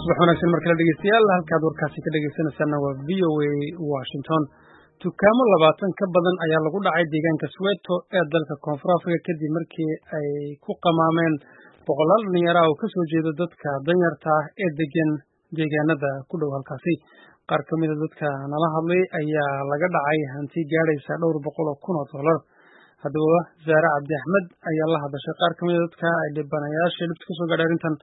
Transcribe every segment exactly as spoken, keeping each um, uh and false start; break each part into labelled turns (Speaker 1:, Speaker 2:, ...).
Speaker 1: subax wanaagsan markale dhegeystayaal halkaad warkaasi ka dhegeysanaysaana waa v o a Washington. Dukaamo labaatan ka badan ayaa lagu dhacay deegaanka Soweto ee dalka Koonfur Afrika kadib markii ay ku qamaameen boqolaal dhalinyaro ah oo ka soo jeeda dadka danyarta ah ee degan deegaanada ku dhow halkaasi. Qaar ka mid ah dadka nala hadlay ayaa laga dhacay hanti gaadhaysa dhowr boqol oo kun oo dollar. Haddaba Zaare Cabdi Axmed ayaa la hadashay qaar ka mid ah dadka ay dhibanayaasha dhibta ka soo gaadhay arrintan.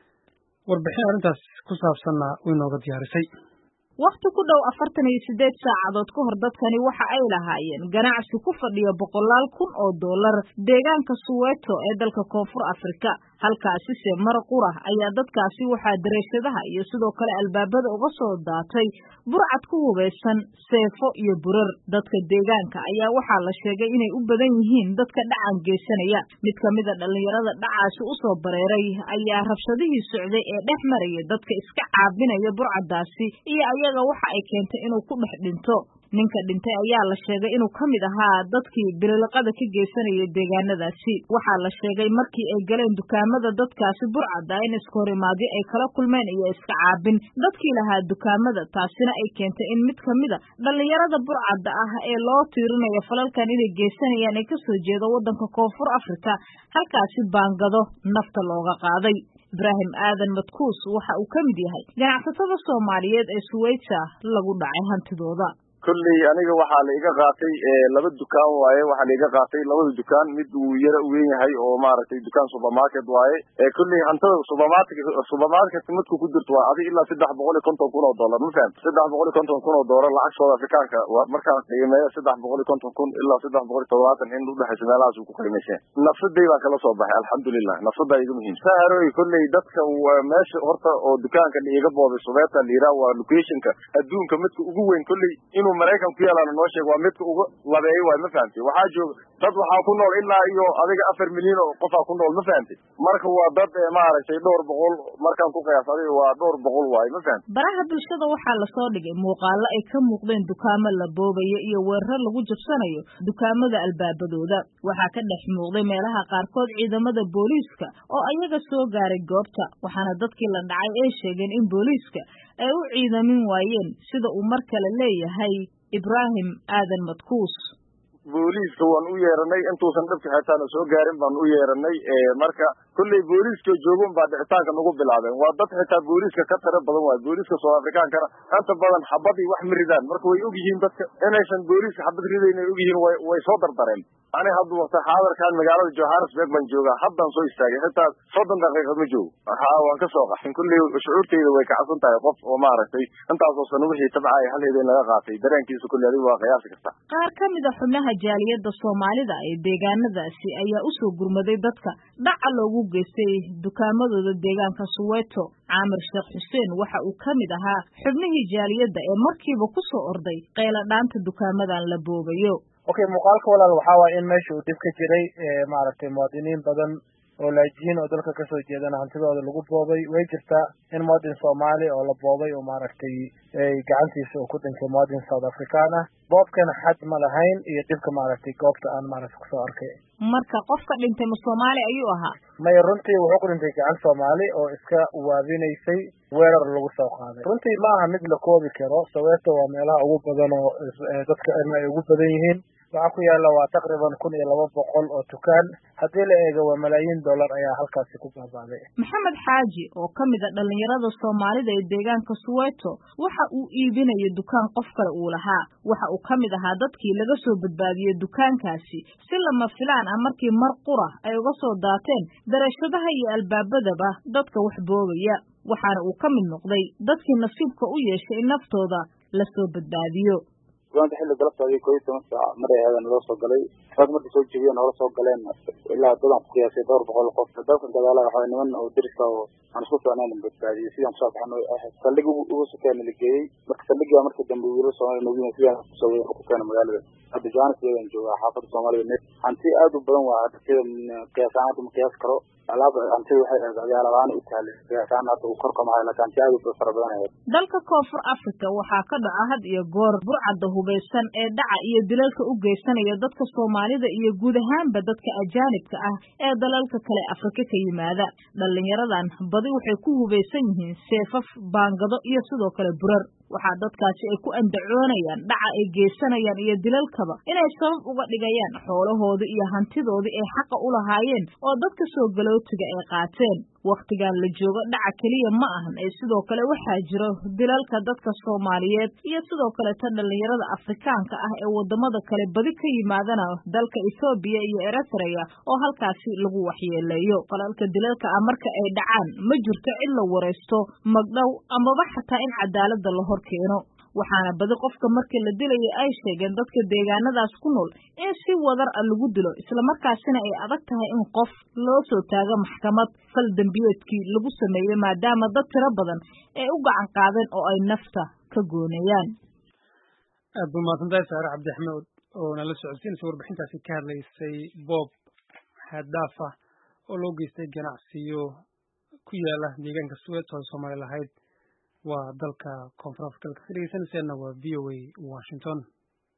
Speaker 1: warbixin arrintaas ku saabsanna way nooga diyaarisay.
Speaker 2: waqti ku dhow afartan iyo sideed saacadood ka hor dadkani waxa ay lahaayeen ganacsi ku fadhiya boqolaal kun oo dollar deegaanka Soweto ee dalka Koonfur Afrika. halkaasi se mar qura ayaa dadkaasi waxaa dareeshadaha iyo sidoo kale albaabada uga soo daatay burcad ku hubeysan seefo iyo burar. dadka deegaanka ayaa waxaa la sheegay inay u badan yihiin dadka dhacan geysanaya. mid ka mid a dhalinyarada dhacaasi u soo bareeray ayaa rabshadihii socday ee dhex maraya dadka iska caabinaya burcadaasi iyo ayaga waxa ay keentay inuu ku dhex dhinto. ninka dhintay ayaa la sheegay inuu ka mid ahaa dadkii bililiqada ka geysanayay deegaanadaasi. waxaa la sheegay markii ay galeen dukaamada dadkaasi burcada in iskahorimaadyo ay kala kulmeen iyo iska caabin dadkii lahaa dukaamada, taasina ay keentay in mid ka mid a dhalinyarada burcada ah ee loo tiirinayo falalkan inay geysanayaan ay kasoo jeedo wadanka Koonfur Afrika halkaasi baangado nafta looga qaaday. Ibrahim Aadan Matkuus waxa uu ka mid yahay ganacsatada Soomaaliyeed ee Soweto lagu dhacay hantidooda.
Speaker 3: kulli aniga waxa la iga qaatay laba dukaan waaye waxa la iga qaatay labada dukaan mid uu yara u weyn yahay oo maaragtay dukaan supermarket waaye ee kulli hantada supermarket supermarket midku ku jirto waa adiga ilaa saddex boqol iyo konton kun oo dollar ma fahant saddex boqol iyo konton kun oo dollar lacag South Afrikaanka markaan qiimeeyo saddex boqol iyo konton kun ilaa saddex boqol iyo todobaatan in u dhaxayso meelahaas uu ku qiimeeyay. nafsaday baa kala soo baxay alxamdulillah, nafsaday iga muhiim saaroy kulli dadka meesha horta oo dukaanka iga boobay Soweto liira waa locationka adduunka midka ugu weyn kulli inuu Mareykan ku yeelan noo sheeg waa midka ugu labeeyay way ma fahamtay. waxa jooga dad waxa ku nool ilaa iyo adiga afar milyan oo qof ku nool ma fahamtay. marka waa dad maaragtay dhowr boqol markaan ku qiyaasay waa dhowr boqol way ma fahamtay.
Speaker 2: baraha bulshada waxaa la soo dhigay muuqaalo ay ka muuqdeen dukaamo la boobayo iyo weerar lagu jabsanayo dukaamada albaabadooda. waxaa ka dhex muuqday meelaha qaarkood ciidamada booliiska oo ayaga soo gaaray goobta, waxaana dadkii la dhacay ay sheegeen in booliiska ay u ciidamin waayeen sida uu mar kale leeyahay Ibrahim Aadan Matkuus.
Speaker 3: booliiska waan u yeeranay intuusan dhabka xitaa soo gaarin baan u yeeranay ee marka kulli booliiska joogan baa dhicitaanka nagu bilaabeen. waa dad xitaa booliiska ka tara badan waa booliiska South Afrikaanka inta badan xabadii wax miridaan marka way og yihiin dadka inaysan booliiska xabad ridayn ay og yihiin way way soo dardareen. ani hadda waqti xaadirkan magaalada Johannesburg baan joogaa haddaan soo istaagay xitaa soddon daqiiqo ma joogo. waxa waan ka soo qaxin kulli shucuurtayda way ka cabsan tahay qof oo maaragtay intaas oo sano wixii tabcay haleedeen laga qaatay dareenkiisa kulli adiga waa qiyaas kasta.
Speaker 2: qaar ka mid ah xubnaha jaaliyada Soomaalida ee deegaanadaasi ayaa u soo gurmaday dadka dhaca loogu geystay dukaamadooda deegaanka Soweto. Caamir Sheekh Xuseen waxa uu ka mid ahaa xubnihii jaaliyada ee markiiba ku soo orday qeyla dhaanta dukaamadan la boobayo.
Speaker 4: okay muuqaalka walaal waxa waa in meesha uu dib ka jiray ee maaragtay muwaadiniin badan oo laajiin oo dalka ka soo jeedana hantidooda lagu boobay. way jirtaa in muwaadin Soomaali oo la boobay oo maaragtay ay gacantiisa ku dhintay muwaadin South African ah. boobkan xad ma lahayn iyo dibka maaragtay goobta aan maaragtay ku soo arkay.
Speaker 2: marka qofka dhintay ma Soomaali ayuu ahaa?
Speaker 4: may runtii wuxuu ku dhintay gacan Soomaali oo iska waadinaysay weerar lagu soo qaaday. runtii ma aha mid la koobi karo. Soweto waa meelaha ugu badan oo dadka ay ugu badan yihiin. waxa ku yaala waa taqriban kun iyo laba boqol oo dukaan. haddii la eego waa malaayiin dollar ayaa halkaasi ku baabaaday.
Speaker 2: Maxamed Xaaji oo ka mid ah dhalinyarada Soomaalida ee deegaanka Soweto waxa uu iibinayay dukaan qof kale uu lahaa. waxa uu ka mid ahaa dadkii laga soo badbaadiyay dukaankaasi si lama filaan ah markii mar qura ay uga soo daateen dareeshadaha iyo albaabadaba dadka wax boobaya. waxaana uu ka mid noqday dadkii nasiibka u yeeshay in naftooda la soo badbaadiyo.
Speaker 5: waanta xilli galabtaadii koob iyo toban saac maray aadan loo soo galay rag markii soo jibiyeen oo la soo galeen ilaa dadan ku qiyaasay dhowr boqol qof. dadka gadaalaha waxa niman oo diriska oo aan isku fiicnaan badbaadiyay sidaan soo baxnay saldhig ugu sokeen la geeyay. marka saldhiga markii dambe wiilo Soomaali noogu yimid soo weyn ku keenay magaalada. hadda Johannesburg aan joogaa xaafadda Soomaalida. hanti aad u badan waa dadka qiyaasaan ma qiyaas karo. alaab hanti waxay ahayd agaal ahaan u taalay deegaan hadda uu korka mahay laakiin aad u fara badan yahay
Speaker 2: dalka Koonfur Afrika waxaa ka dhaca had iyo goor burcadda hubeysan ee dhaca iyo dilalka u geysanaya dadka Soomaalida iyo guud ahaanba dadka ajaanibka ah ee dalalka kale Afrika ka yimaada dhalinyaradan badi waxay ku hubeysan yihiin seefaf baangado iyo sidoo kale burar waxaa dadkaasi ay ku andacoonayaan dhaca ay geysanayaan iyo dilalkaba inay sabab uga dhigayaan xoolahooda iyo hantidooda ay xaqa u lahaayeen oo dadka soo galootiga ay qaateen waqtigan la joogo dhaca kaliya ma ahan ee sidoo kale waxaa jiro dilalka dadka Soomaaliyeed iyo sidoo kale tan dhalinyarada Afrikaanka ah ee wadamada kale badi ka yimaadana dalka Ethiopia iyo Eritrea oo halkaasi lagu waxyeeleeyo qalalka dilalka ah marka ay dhacaan ma jirto cid la wareysto magdhow amaba xataa in cadaalada la horkeeno waxaana badi qofka marka la dilayo ay sheegeen dadka deegaanadaas ku nool in si wadar ah lagu dilo isla markaasina ay adag tahay in qof loo soo taago maxkamad fal dambiyeedkii lagu sameeyay maadaama dad tiro badan ay u gacan qaadeen oo ay nafta ka gooneeyaan
Speaker 1: aad buu mahadsantahay Saare Cabdi Axmed oo nala socodsiinaysa warbixintaasi ka hadlaysay Bob Hadafa oo loo geystay ganacsiyo ku yaala deegaanka Soweto oo Soomaali lahayd waa dalka Koonfur Afrika ka dhageysanaysa waa V O A Washington.